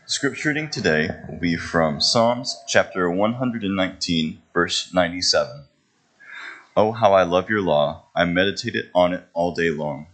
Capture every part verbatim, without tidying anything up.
Scripture reading today will be from Psalms chapter one hundred nineteen, verse ninety-seven. Oh, how I love your law. I meditate on it all day long.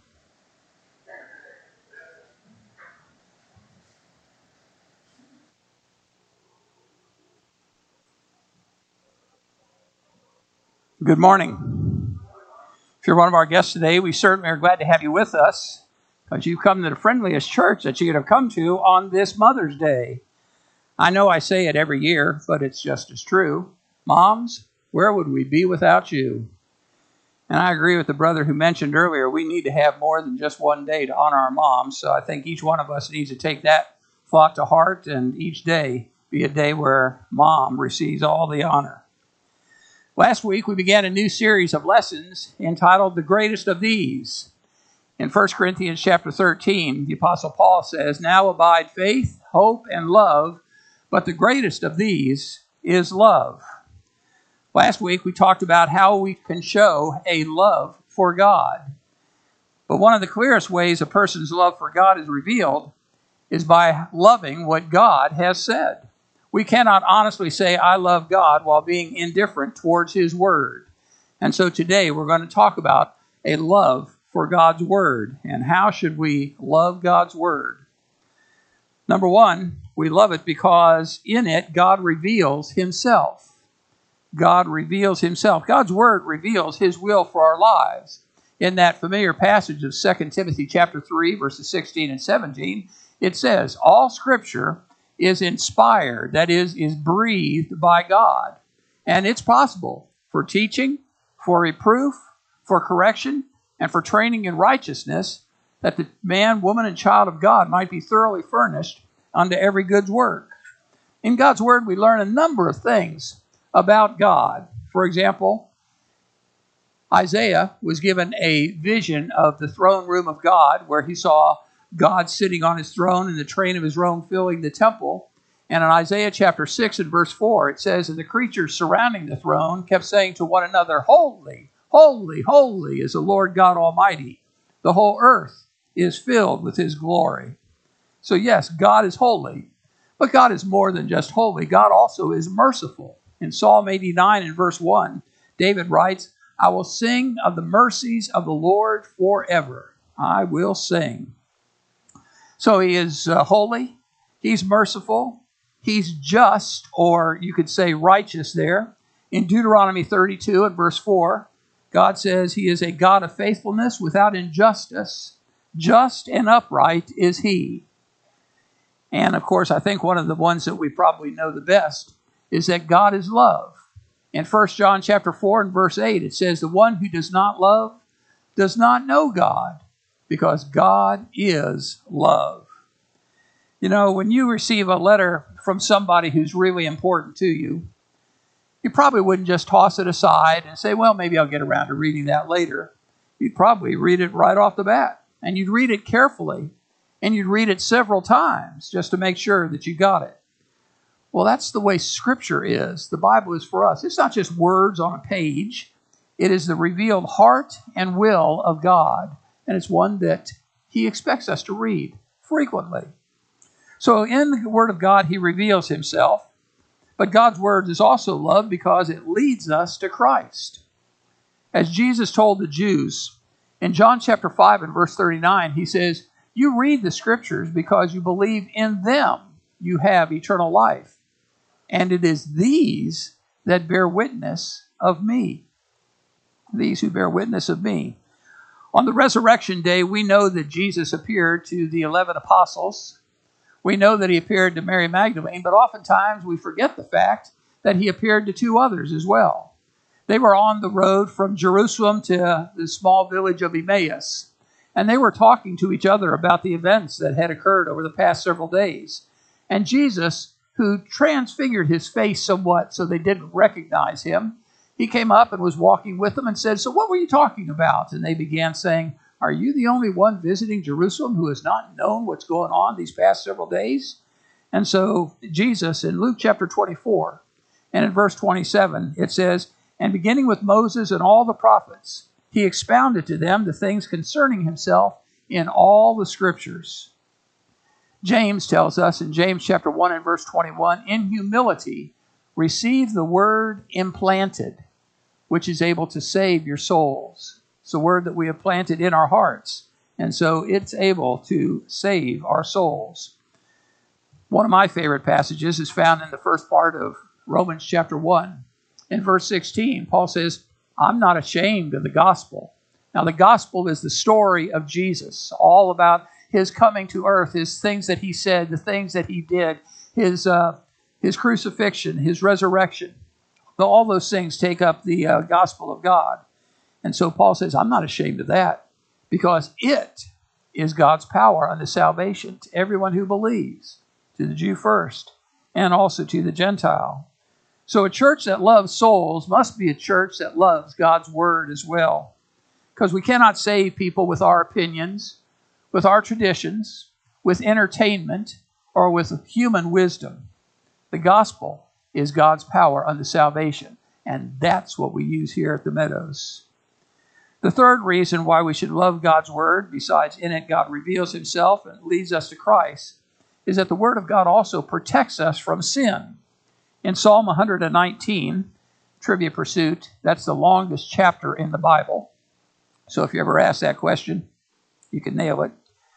Good morning. If you're one of our guests today, we certainly are glad to have you with us because you've come to the friendliest church that you could have come to on this Mother's Day. I know I say it every year, but it's just as true. Moms, where would we be without you? And I agree with the brother who mentioned earlier, we need to have more than just one day to honor our moms. So I think each one of us needs to take that thought to heart and each day be a day where mom receives all the honor. Last week, we began a new series of lessons entitled The Greatest of These. In First Corinthians chapter thirteen, the Apostle Paul says, Now abide faith, hope, and love, but the greatest of these is love. Last week, we talked about how we can show a love for God. But one of the clearest ways a person's love for God is revealed is by loving what God has said. We cannot honestly say, I love God, while being indifferent towards His Word. And so today we're going to talk about a love for God's Word. And how should we love God's Word? Number one, we love it because in it God reveals Himself. God reveals Himself. God's Word reveals His will for our lives. In that familiar passage of Second Timothy chapter three, verses sixteen and seventeen, it says, All Scripture is inspired, that is, is breathed by God. And it's possible for teaching, for reproof, for correction, and for training in righteousness, that the man, woman, and child of God might be thoroughly furnished unto every good work. In God's Word, we learn a number of things about God. For example, Isaiah was given a vision of the throne room of God, where he saw God sitting on His throne and the train of His robe filling the temple. And in Isaiah chapter six and verse four, it says, And the creatures surrounding the throne kept saying to one another, Holy, holy, holy is the Lord God Almighty. The whole earth is filled with His glory. So yes, God is holy, but God is more than just holy. God also is merciful. In Psalm eighty-nine and verse one, David writes, I will sing of the mercies of the Lord forever. I will sing. So He is uh, holy, He's merciful, He's just, or you could say righteous there. In Deuteronomy thirty-two and verse four, God says He is a God of faithfulness without injustice. Just and upright is He. And of course, I think one of the ones that we probably know the best is that God is love. In First John chapter four and verse eight, it says, The one who does not love does not know God, because God is love. You know, when you receive a letter from somebody who's really important to you, you probably wouldn't just toss it aside and say, well, maybe I'll get around to reading that later. You'd probably read it right off the bat. And you'd read it carefully. And you'd read it several times just to make sure that you got it. Well, that's the way Scripture is. The Bible is for us. It's not just words on a page. It is the revealed heart and will of God. And it's one that He expects us to read frequently. So in the Word of God, He reveals Himself. But God's Word is also love because it leads us to Christ. As Jesus told the Jews, in John chapter five and verse thirty-nine, He says, You read the Scriptures because you believe in them you have eternal life. And it is these that bear witness of me. These who bear witness of me. On the resurrection day, we know that Jesus appeared to the eleven apostles. We know that He appeared to Mary Magdalene, but oftentimes we forget the fact that He appeared to two others as well. They were on the road from Jerusalem to the small village of Emmaus, and they were talking to each other about the events that had occurred over the past several days. And Jesus, who transfigured His face somewhat so they didn't recognize Him, He came up and was walking with them and said, So what were you talking about? And they began saying, Are you the only one visiting Jerusalem who has not known what's going on these past several days? And so Jesus, in Luke chapter twenty-four, and in verse twenty-seven, it says, And beginning with Moses and all the prophets, He expounded to them the things concerning Himself in all the Scriptures. James tells us in James chapter one and verse twenty-one, in humility receive the word implanted, which is able to save your souls. It's the word that we have planted in our hearts, and so it's able to save our souls. One of my favorite passages is found in the first part of Romans chapter one. In verse sixteen, Paul says, I'm not ashamed of the gospel. Now, the gospel is the story of Jesus, all about his coming to earth, his things that he said, the things that he did, his uh, his crucifixion, his resurrection. All those things take up the uh, gospel of God. And so Paul says, I'm not ashamed of that, because it is God's power unto salvation to everyone who believes, to the Jew first, and also to the Gentile. So a church that loves souls must be a church that loves God's word as well, because we cannot save people with our opinions, with our traditions, with entertainment, or with human wisdom. The gospel is God's power unto salvation, and that's what we use here at the Meadows. The third reason why we should love God's word, besides in it God reveals himself and leads us to Christ, is that the word of God also protects us from sin. In Psalm one nineteen, Trivia Pursuit, that's the longest chapter in the Bible. So if you ever ask that question, you can nail it.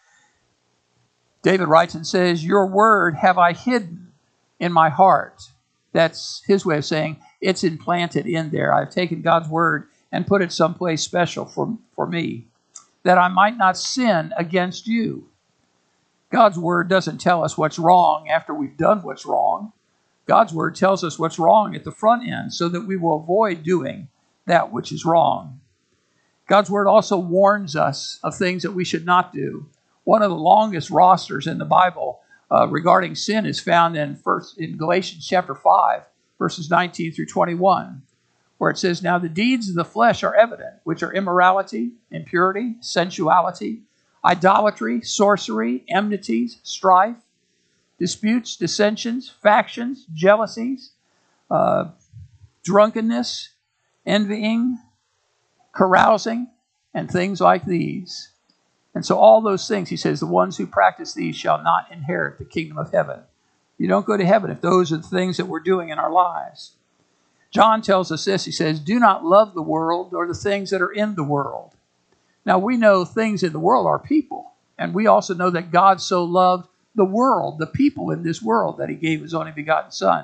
David writes and says, your word have I hidden in my heart. That's his way of saying it's implanted in there. I've taken God's word and put it someplace special for, for me, that I might not sin against you. God's word doesn't tell us what's wrong after we've done what's wrong. God's word tells us what's wrong at the front end so that we will avoid doing that which is wrong. God's word also warns us of things that we should not do. One of the longest rosters in the Bible uh, regarding sin is found in first in Galatians chapter five, verses nineteen through twenty-one, where it says, now the deeds of the flesh are evident, which are immorality, impurity, sensuality, idolatry, sorcery, enmities, strife, disputes, dissensions, factions, jealousies, uh, drunkenness, envying, carousing, and things like these. And so all those things, he says, the ones who practice these shall not inherit the kingdom of heaven. You don't go to heaven if those are the things that we're doing in our lives. John tells us this. He says, do not love the world or the things that are in the world. Now, we know things in the world are people. And we also know that God so loved the world, the people in this world, that he gave his only begotten Son.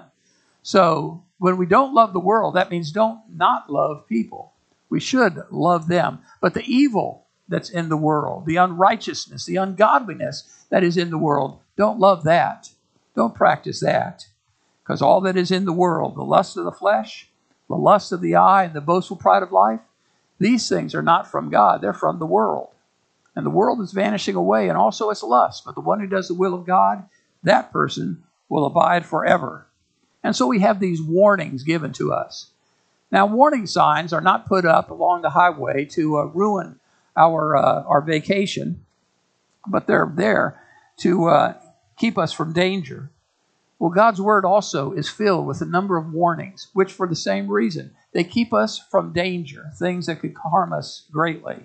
So when we don't love the world, that means don't not love people. We should love them. But the evil that's in the world, the unrighteousness, the ungodliness that is in the world, don't love that. Don't practice that. Because all that is in the world, the lust of the flesh, the lust of the eye, and the boastful pride of life, these things are not from God. They're from the world. And the world is vanishing away, and also its lust. But the one who does the will of God, that person will abide forever. And so we have these warnings given to us. Now, warning signs are not put up along the highway to uh, ruin our uh, our vacation, but they're there to uh, keep us from danger. Well, God's word also is filled with a number of warnings, which for the same reason, they keep us from danger, things that could harm us greatly.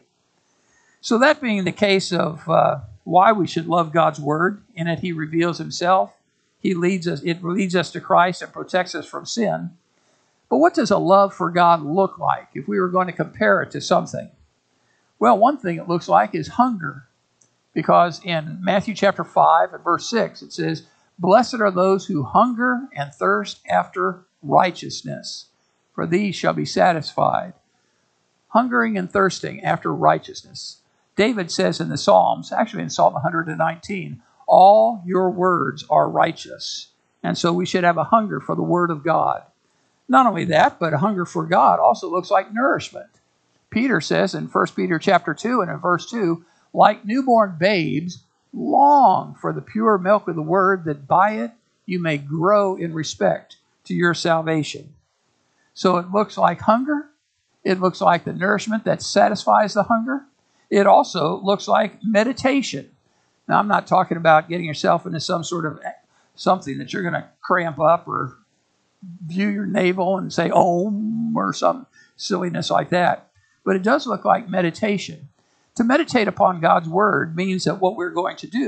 So that being the case of uh, why we should love God's word, in it he reveals himself, he leads us, it leads us to Christ and protects us from sin. But what does a love for God look like if we were going to compare it to something? Well, one thing it looks like is hunger, because in Matthew chapter five and verse six, it says, blessed are those who hunger and thirst after righteousness, for these shall be satisfied. Hungering and thirsting after righteousness. David says in the Psalms, actually in Psalm one nineteen, all your words are righteous. And so we should have a hunger for the word of God. Not only that, but a hunger for God also looks like nourishment. Peter says in First Peter chapter two and in verse two, like newborn babes, long for the pure milk of the word, that by it you may grow in respect to your salvation. So it looks like hunger. It looks like the nourishment that satisfies the hunger. It also looks like meditation. Now, I'm not talking about getting yourself into some sort of something that you're going to cramp up or view your navel and say, Om, or some silliness like that. But it does look like meditation. To meditate upon God's word means that what we're going to do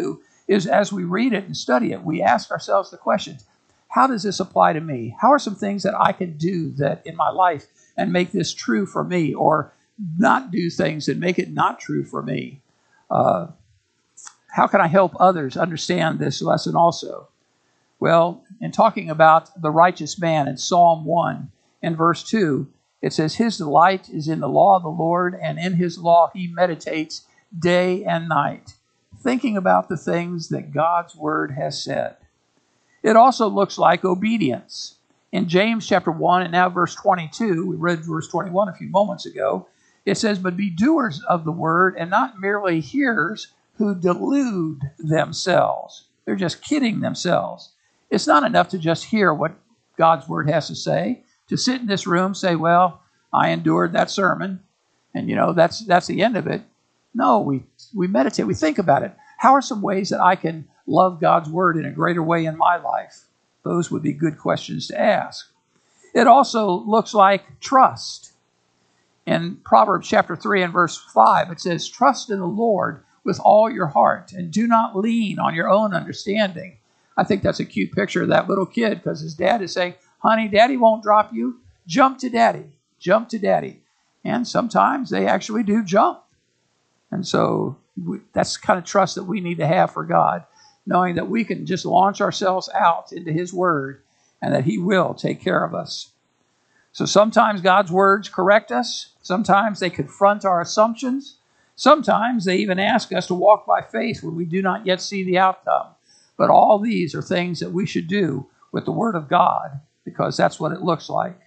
is as we read it and study it, we ask ourselves the questions, how does this apply to me? How are some things that I can do that in my life and make this true for me, or not do things that make it not true for me? Uh, how can I help others understand this lesson also? Well, in talking about the righteous man in Psalm one and verse two, it says, his delight is in the law of the Lord, and in his law he meditates day and night, thinking about the things that God's word has said. It also looks like obedience. In James chapter one and now verse twenty-two, we read verse twenty-one a few moments ago, it says, but be doers of the word and not merely hearers who delude themselves. They're just kidding themselves. It's not enough to just hear what God's word has to say, to sit in this room, say, well, I endured that sermon, and, you know, that's that's the end of it. No, we, we meditate, we think about it. How are some ways that I can love God's word in a greater way in my life? Those would be good questions to ask. It also looks like trust. In Proverbs chapter three and verse five, it says, trust in the Lord with all your heart, and do not lean on your own understanding. I think that's a cute picture of that little kid, because his dad is saying, honey, daddy won't drop you. Jump to daddy. Jump to daddy. And sometimes they actually do jump. And so we, that's the kind of trust that we need to have for God, knowing that we can just launch ourselves out into his word and that he will take care of us. So sometimes God's words correct us. Sometimes they confront our assumptions. Sometimes they even ask us to walk by faith when we do not yet see the outcome. But all these are things that we should do with the word of God, because that's what it looks like.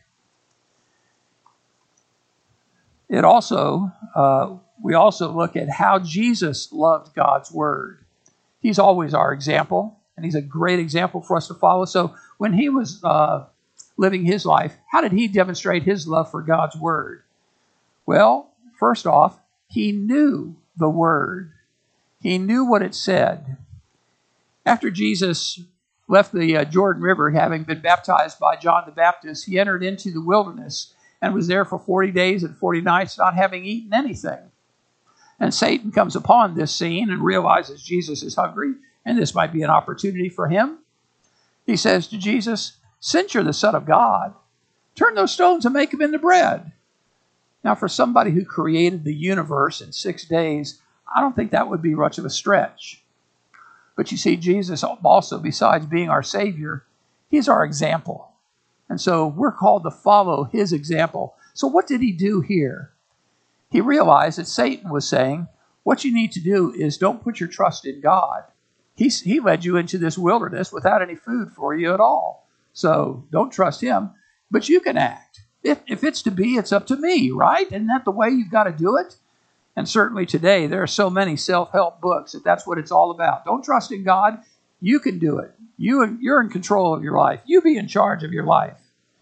It also, uh, we also look at how Jesus loved God's word. He's always our example, and he's a great example for us to follow. So when he was uh, living his life, how did he demonstrate his love for God's word? Well, first off, he knew the word. He knew what it said. After Jesus left the uh, Jordan River, having been baptized by John the Baptist, he entered into the wilderness and was there for forty days and forty nights, not having eaten anything. And Satan comes upon this scene and realizes Jesus is hungry, and this might be an opportunity for him. He says to Jesus, since you're the Son of God, turn those stones and make them into bread. Now, for somebody who created the universe in six days, I don't think that would be much of a stretch. But you see, Jesus also, besides being our Savior, he's our example. And so we're called to follow his example. So what did he do here? He realized that Satan was saying, what you need to do is don't put your trust in God. He, he led you into this wilderness without any food for you at all. So don't trust him, but you can act. If, if it's to be, it's up to me, right? Isn't that the way you've got to do it? And certainly today, there are so many self-help books that that's what it's all about. Don't trust in God. You can do it. You, you're in control of your life. You be in charge of your life.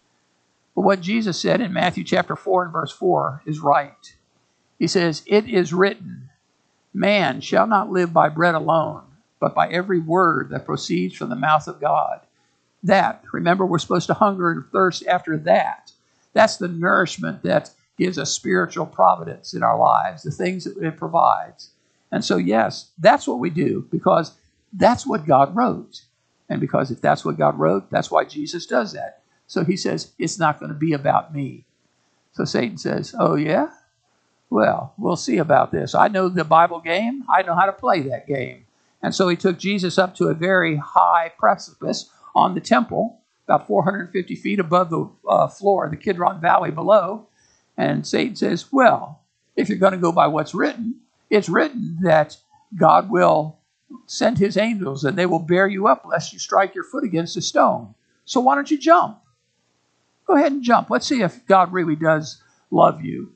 But what Jesus said in Matthew chapter four and verse four is right. He says, it is written, man shall not live by bread alone, but by every word that proceeds from the mouth of God. That, remember, we're supposed to hunger and thirst after that. That's the nourishment that gives us spiritual providence in our lives, the things that it provides. And so, yes, that's what we do, because that's what God wrote. And because if that's what God wrote, that's why Jesus does that. So he says, it's not going to be about me. So Satan says, oh, yeah? Well, we'll see about this. I know the Bible game. I know how to play that game. And so he took Jesus up to a very high precipice on the temple, about four hundred fifty feet above the uh, floor of the Kidron Valley below. And Satan says, well, if you're going to go by what's written, it's written that God will send his angels and they will bear you up lest you strike your foot against a stone. So why don't you jump? Go ahead and jump. Let's see if God really does love you.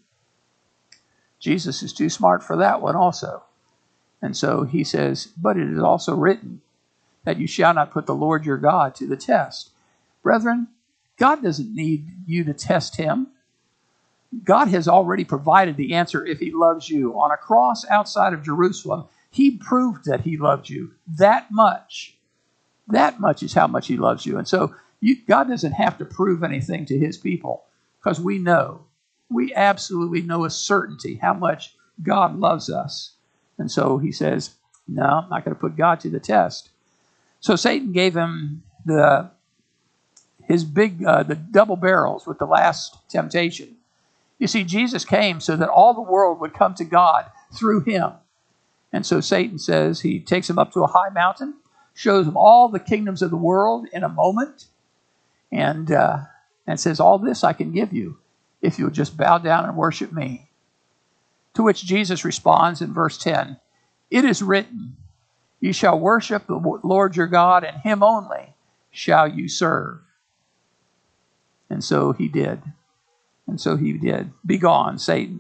Jesus is too smart for that one also. And so he says, but it is also written that you shall not put the Lord your God to the test. Brethren, God doesn't need you to test him. God has already provided the answer if he loves you. On a cross outside of Jerusalem, he proved that he loved you that much. That much is how much he loves you. And so you, God doesn't have to prove anything to his people, because we know, we absolutely know a certainty how much God loves us. And so he says, No, I'm not going to put God to the test. So Satan gave him the his big, uh, the double barrels with the last temptation. You see, Jesus came so that all the world would come to God through him. And so Satan says, he takes him up to a high mountain, shows him all the kingdoms of the world in a moment, and, uh, and says, all this I can give you if you'll just bow down and worship me. To which Jesus responds in verse ten, it is written, you shall worship the Lord your God, and him only shall you serve. And so he did. And so he did. Begone, Satan.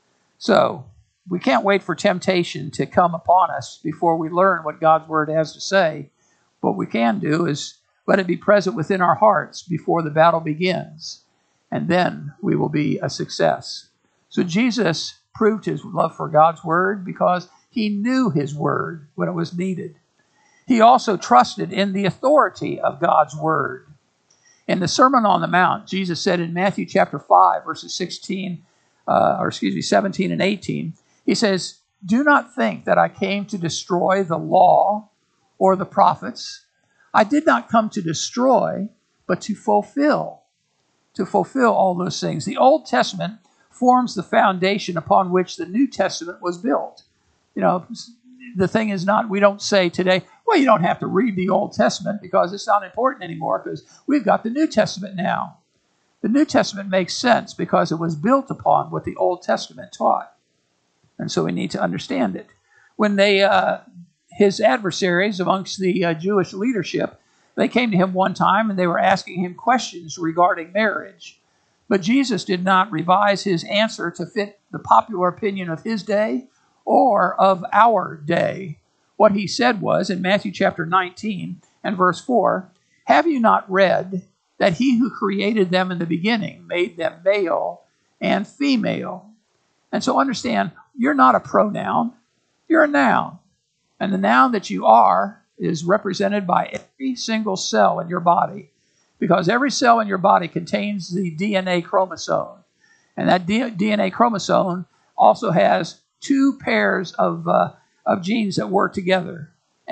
So we can't wait for temptation to come upon us before we learn what God's word has to say. What we can do is let it be present within our hearts before the battle begins. And then we will be a success. So Jesus proved his love for God's word because he knew his word when it was needed. He also trusted in the authority of God's word. In the Sermon on the Mount, Jesus said in Matthew chapter five, verses sixteen, uh, or excuse me, seventeen and eighteen, he says, do not think that I came to destroy the law or the prophets. I did not come to destroy, but to fulfill, to fulfill all those things. The Old Testament forms the foundation upon which the New Testament was built. You know, the thing is not, we don't say today, well, you don't have to read the Old Testament because it's not important anymore because we've got the New Testament now. The New Testament makes sense because it was built upon what the Old Testament taught. And so we need to understand it. When they, uh, his adversaries amongst the uh, Jewish leadership, they came to him one time and they were asking him questions regarding marriage. But Jesus did not revise his answer to fit the popular opinion of his day or of our day. What he said was in Matthew chapter nineteen and verse four, have you not read that he who created them in the beginning made them male and female? And so understand, you're not a pronoun, you're a noun. And the noun that you are is represented by every single cell in your body, because every cell in your body contains the D N A chromosome. And that D N A chromosome also has two pairs of, uh, of genes that work together.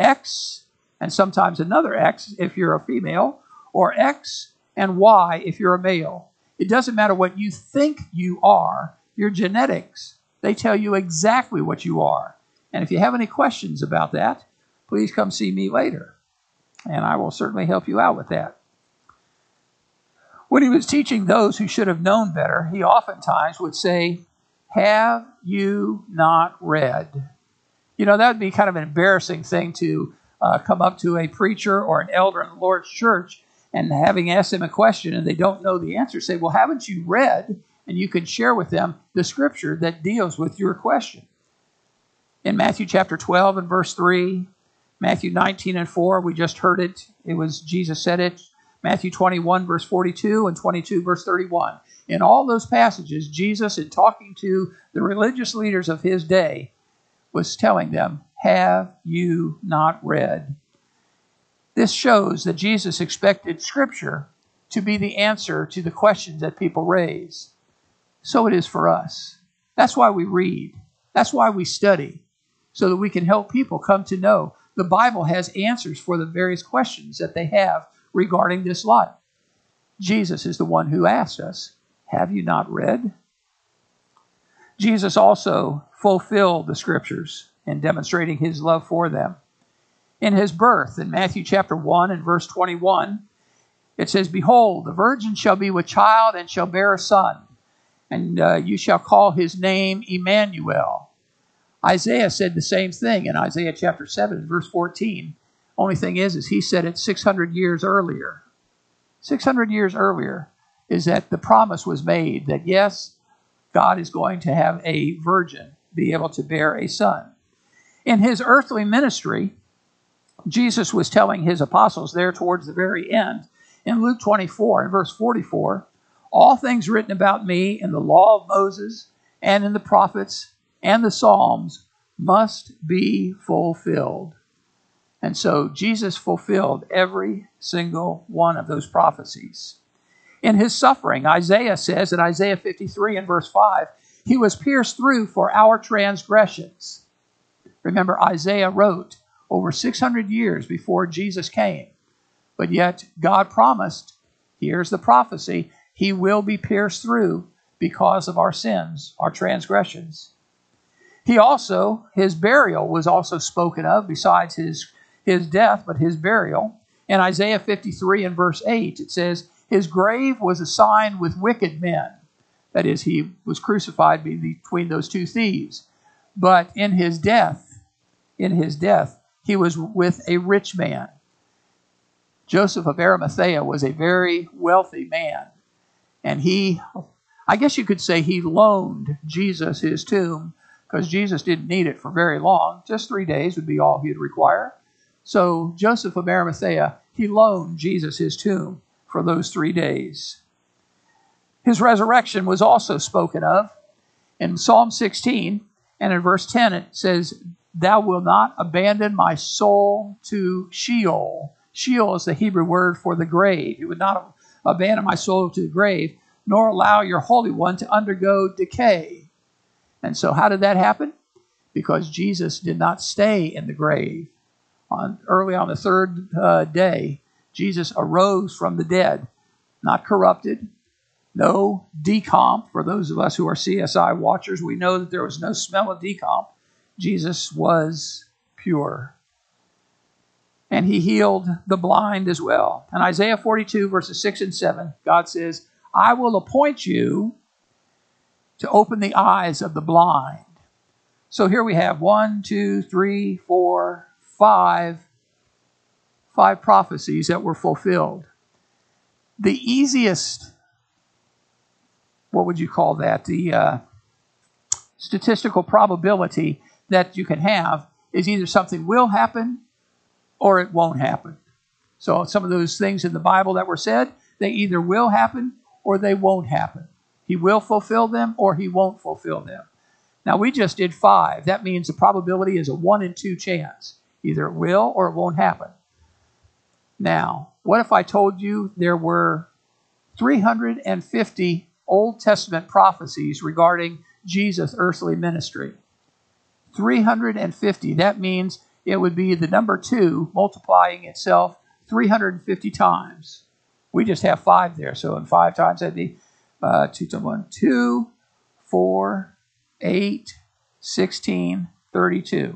X, and sometimes another X if you're a female, or X and Y if you're a male. It doesn't matter what you think you are, your genetics, they tell you exactly what you are. And if you have any questions about that, please come see me later, and I will certainly help you out with that. When he was teaching those who should have known better, he oftentimes would say, have you not read? You know, that would be kind of an embarrassing thing to uh, come up to a preacher or an elder in the Lord's church and having asked them a question and they don't know the answer, say, well, haven't you read? And you can share with them the scripture that deals with your question. In Matthew chapter twelve and verse three, Matthew nineteen and four, we just heard it. It was Jesus said it. Matthew twenty-one verse forty-two and twenty-two verse thirty-one. In all those passages, Jesus, in talking to the religious leaders of his day, was telling them, have you not read? This shows that Jesus expected Scripture to be the answer to the questions that people raise. So it is for us. That's why we read. That's why we study, so that we can help people come to know the Bible has answers for the various questions that they have regarding this life. Jesus is the one who asked us, have you not read? Jesus also fulfilled the Scriptures in demonstrating his love for them. In his birth, in Matthew chapter one and verse twenty-one, it says, behold, the virgin shall be with child and shall bear a son, and uh, you shall call his name Emmanuel. Isaiah said the same thing in Isaiah chapter seven and verse fourteen. Only thing is, is he said it six hundred years earlier. six hundred years earlier is that the promise was made that, yes, God is going to have a virgin be able to bear a son. In his earthly ministry, Jesus was telling his apostles there towards the very end, in Luke twenty-four and verse forty-four, all things written about me in the law of Moses and in the prophets and the Psalms must be fulfilled. And so Jesus fulfilled every single one of those prophecies. In his suffering, Isaiah says in Isaiah fifty-three and verse five, he was pierced through for our transgressions. Remember, Isaiah wrote over six hundred years before Jesus came. But yet, God promised, here's the prophecy, he will be pierced through because of our sins, our transgressions. He also, his burial was also spoken of, besides his, his death, but his burial. In Isaiah fifty-three and verse eight, it says, his grave was assigned with wicked men. That is, he was crucified between those two thieves. But in his death, in his death, he was with a rich man. Joseph of Arimathea was a very wealthy man. And he, I guess you could say he loaned Jesus his tomb, because Jesus didn't need it for very long. Just three days would be all he'd require. So Joseph of Arimathea, he loaned Jesus his tomb for those three days. His resurrection was also spoken of in Psalm sixteen, and in verse ten it says, thou wilt not abandon my soul to Sheol. Sheol is the Hebrew word for the grave. You would not abandon my soul to the grave, nor allow your Holy One to undergo decay. And so how did that happen? Because Jesus did not stay in the grave. On, early on the third uh, day, Jesus arose from the dead, not corrupted, no decomp. For those of us who are C S I watchers, we know that there was no smell of decomp. Jesus was pure. And he healed the blind as well. In Isaiah forty-two, verses six and seven, God says, I will appoint you to open the eyes of the blind. So here we have one, two, three, four, five, five prophecies that were fulfilled. The easiest, what would you call that? The uh, statistical probability that you can have is either something will happen or it won't happen. So some of those things in the Bible that were said, they either will happen or they won't happen. He will fulfill them or he won't fulfill them. Now we just did five. That means the probability is a one in two chance. Either it will or it won't happen. Now, what if I told you there were three hundred fifty Old Testament prophecies regarding Jesus' earthly ministry? three hundred fifty. That means it would be the number two multiplying itself three hundred fifty times. We just have five there. So in five times, that'd be uh, two to one, two, four, eight, sixteen, thirty-two.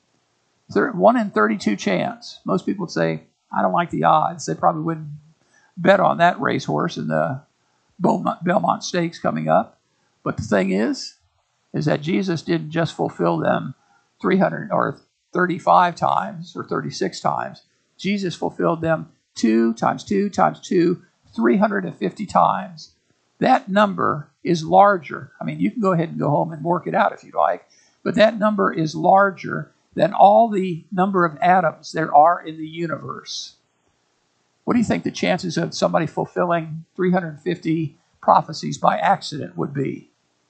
one in thirty-two chance. Most people would say, I don't like the odds. They probably wouldn't bet on that racehorse in the Beaumont, Belmont Stakes coming up. But the thing is, is that Jesus didn't just fulfill them three hundred or thirty-five times or thirty-six times. Jesus fulfilled them two times two times two, three hundred fifty times. That number is larger. I mean, you can go ahead and go home and work it out if you like, but that number is larger than all the number of atoms there are in the universe. What do you think the chances of somebody fulfilling three hundred fifty prophecies by accident would be?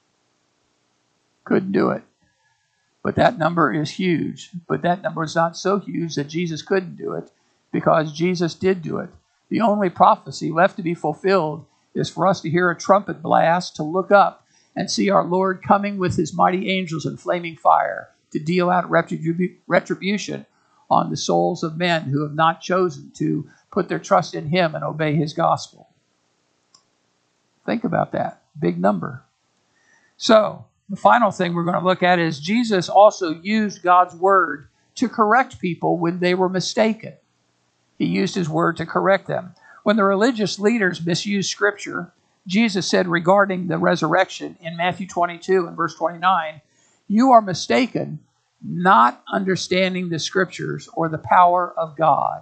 Couldn't do it. But that number is huge. But that number is not so huge that Jesus couldn't do it, because Jesus did do it. The only prophecy left to be fulfilled is for us to hear a trumpet blast, to look up and see our Lord coming with his mighty angels in flaming fire to deal out retribu- retribution on the souls of men who have not chosen to put their trust in him and obey his gospel. Think about that. Big number. So, the final thing we're going to look at is Jesus also used God's word to correct people when they were mistaken. He used his word to correct them. When the religious leaders misused Scripture, Jesus said regarding the resurrection in Matthew twenty-two and verse twenty-nine, you are mistaken, not understanding the Scriptures or the power of God.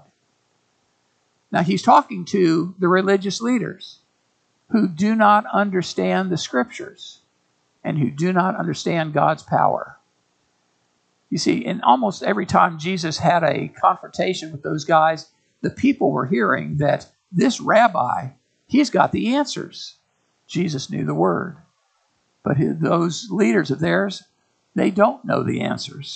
Now he's talking to the religious leaders who do not understand the Scriptures and who do not understand God's power. You see, in almost every time Jesus had a confrontation with those guys, the people were hearing that this rabbi, he's got the answers. Jesus knew the word. But those leaders of theirs, they don't know the answers.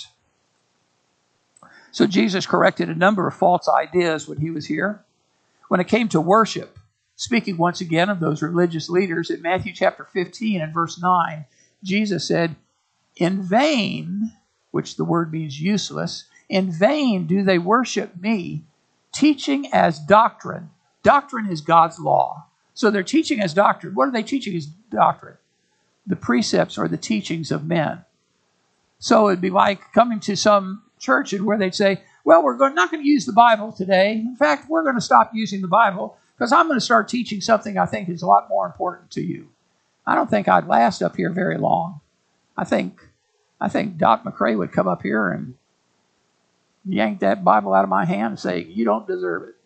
So Jesus corrected a number of false ideas when he was here. When it came to worship, speaking once again of those religious leaders, in Matthew chapter fifteen and verse nine, Jesus said, in vain which the word means useless. In vain do they worship me, teaching as doctrine. Doctrine is God's law. So they're teaching as doctrine. What are they teaching as doctrine? The precepts or the teachings of men. So it'd be like coming to some church where they'd say, well, we're going, not going to use the Bible today. In fact, we're going to stop using the Bible because I'm going to start teaching something I think is a lot more important to you. I don't think I'd last up here very long. I think I think Doc McCrae would come up here and yank that Bible out of my hand and say, you don't deserve it.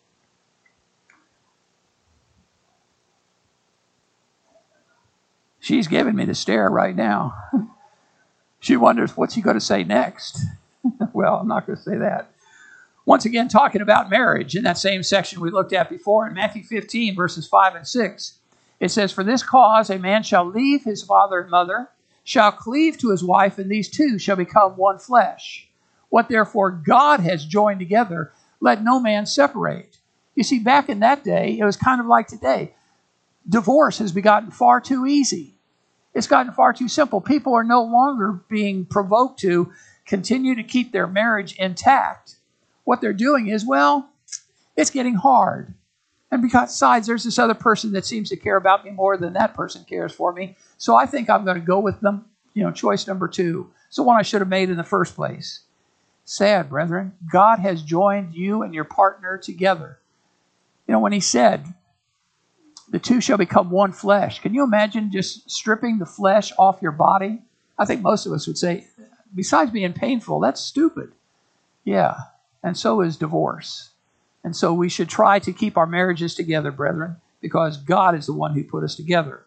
She's giving me the stare right now. She wonders, what's he going to say next? Well, I'm not going to say that. Once again, talking about marriage in that same section we looked at before in Matthew fifteen, verses five and six. It says, for this cause a man shall leave his father and mother, shall cleave to his wife, and these two shall become one flesh. What therefore God has joined together, let no man separate. You see, back in that day, it was kind of like today. Divorce has gotten far too easy. It's gotten far too simple. People are no longer being provoked to continue to keep their marriage intact. What they're doing is, well, it's getting hard. And besides, there's this other person that seems to care about me more than that person cares for me. So I think I'm going to go with them, you know, choice number two. It's the one I should have made in the first place. Sad, brethren. God has joined you and your partner together. You know, when he said, the two shall become one flesh. Can you imagine just stripping the flesh off your body? I think most of us would say, besides being painful, that's stupid. Yeah, and so is divorce. And so we should try to keep our marriages together, brethren, because God is the one who put us together.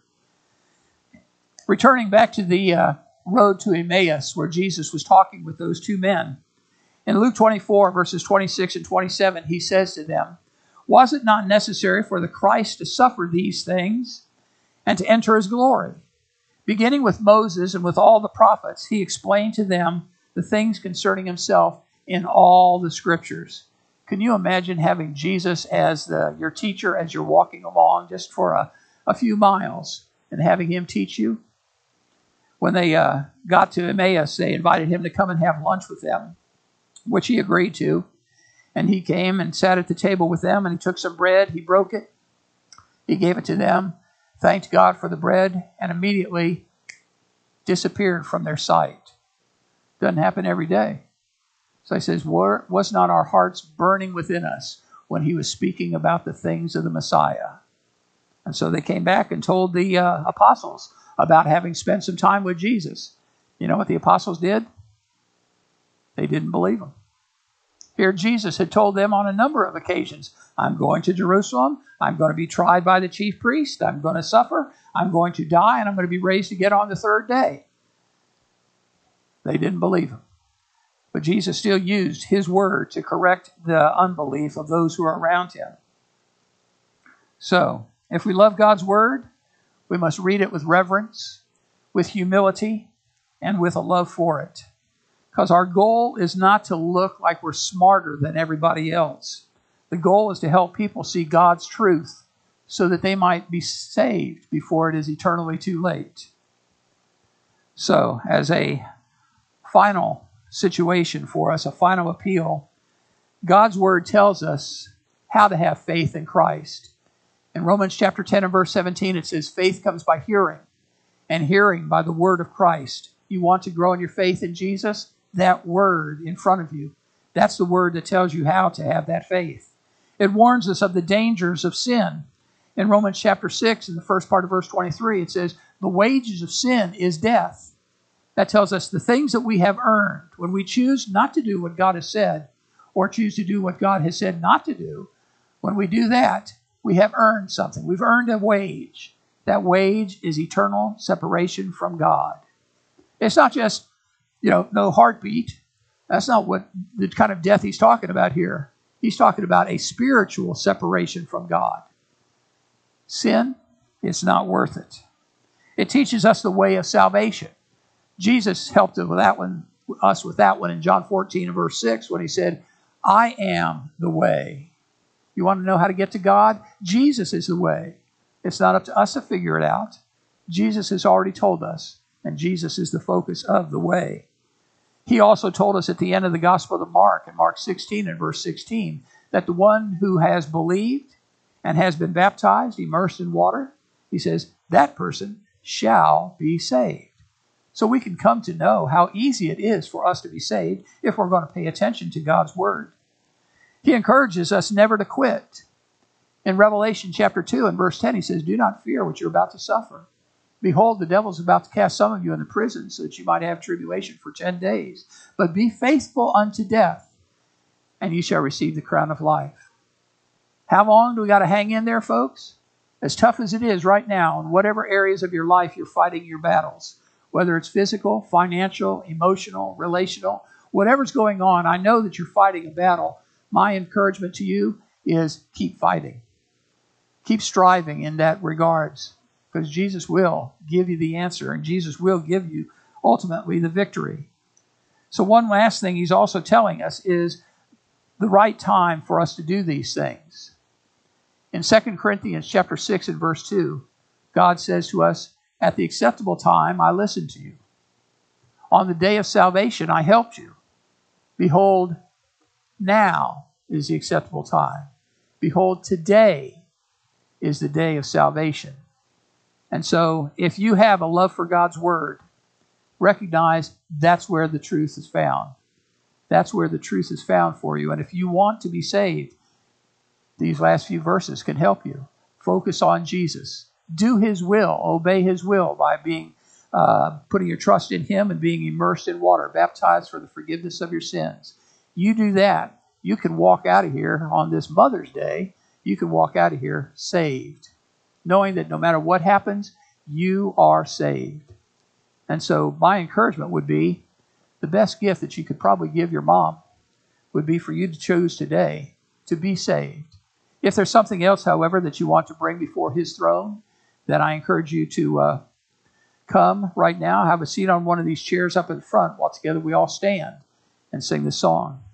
Returning back to the uh, road to Emmaus, where Jesus was talking with those two men, in Luke twenty-four, verses twenty-six and twenty-seven, he says to them, was it not necessary for the Christ to suffer these things and to enter his glory? Beginning with Moses and with all the prophets, he explained to them the things concerning himself in all the scriptures. Can you imagine having Jesus as the, your teacher as you're walking along just for a, a few miles and having him teach you? When they uh, got to Emmaus, they invited him to come and have lunch with them, which he agreed to. And he came and sat at the table with them, and he took some bread, he broke it, he gave it to them, thanked God for the bread, and immediately disappeared from their sight. Doesn't happen every day. So he says, was not our hearts burning within us when he was speaking about the things of the Messiah? And so they came back and told the uh, apostles about having spent some time with Jesus. You know what the apostles did? They didn't believe him. Here Jesus had told them on a number of occasions, I'm going to Jerusalem, I'm going to be tried by the chief priest, I'm going to suffer, I'm going to die, and I'm going to be raised again on the third day. They didn't believe him. But Jesus still used his word to correct the unbelief of those who are around him. So, if we love God's word, we must read it with reverence, with humility, and with a love for it. Because our goal is not to look like we're smarter than everybody else. The goal is to help people see God's truth so that they might be saved before it is eternally too late. So, as a final situation for us, a final appeal, God's word tells us how to have faith in Christ. In Romans chapter ten and verse seventeen, it says, faith comes by hearing, and hearing by the word of Christ. You want to grow in your faith in Jesus? That word in front of you. That's the word that tells you how to have that faith. It warns us of the dangers of sin. In Romans chapter six, in the first part of verse twenty-three, it says, the wages of sin is death. That tells us the things that we have earned. When we choose not to do what God has said, or choose to do what God has said not to do, when we do that, we have earned something. We've earned a wage. That wage is eternal separation from God. It's not just, you know, no heartbeat. That's not what the kind of death he's talking about here. He's talking about a spiritual separation from God. Sin, it's not worth it. It teaches us the way of salvation. Jesus helped us with that one, us with that one in John fourteen and verse six when he said, I am the way. You want to know how to get to God? Jesus is the way. It's not up to us to figure it out. Jesus has already told us, and Jesus is the focus of the way. He also told us at the end of the Gospel of Mark, in Mark sixteen and verse sixteen, that the one who has believed and has been baptized, immersed in water, he says, that person shall be saved. So we can come to know how easy it is for us to be saved if we're going to pay attention to God's word. He encourages us never to quit. In Revelation chapter two and verse ten, he says, do not fear what you're about to suffer. Behold, the devil is about to cast some of you into prison so that you might have tribulation for ten days. But be faithful unto death, and you shall receive the crown of life. How long do we got to hang in there, folks? As tough as it is right now, in whatever areas of your life you're fighting your battles, whether it's physical, financial, emotional, relational, whatever's going on, I know that you're fighting a battle. My encouragement to you is keep fighting. Keep striving in that regards, because Jesus will give you the answer, and Jesus will give you ultimately the victory. So one last thing he's also telling us is the right time for us to do these things. In Second Corinthians chapter six and verse two, God says to us, at the acceptable time I listened to you. On the day of salvation I helped you. Behold, now is the acceptable time. Behold, today is the day of salvation. And so if you have a love for God's word, recognize that's where the truth is found. That's where the truth is found for you. And if you want to be saved, these last few verses can help you. Focus on Jesus. Do his will. Obey his will by being uh, putting your trust in him and being immersed in water, baptized for the forgiveness of your sins. You do that, you can walk out of here on this Mother's Day, you can walk out of here saved, knowing that no matter what happens, you are saved. And so my encouragement would be, the best gift that you could probably give your mom would be for you to choose today to be saved. If there's something else, however, that you want to bring before his throne, then I encourage you to uh, come right now, have a seat on one of these chairs up in front while together we all stand and sing this song.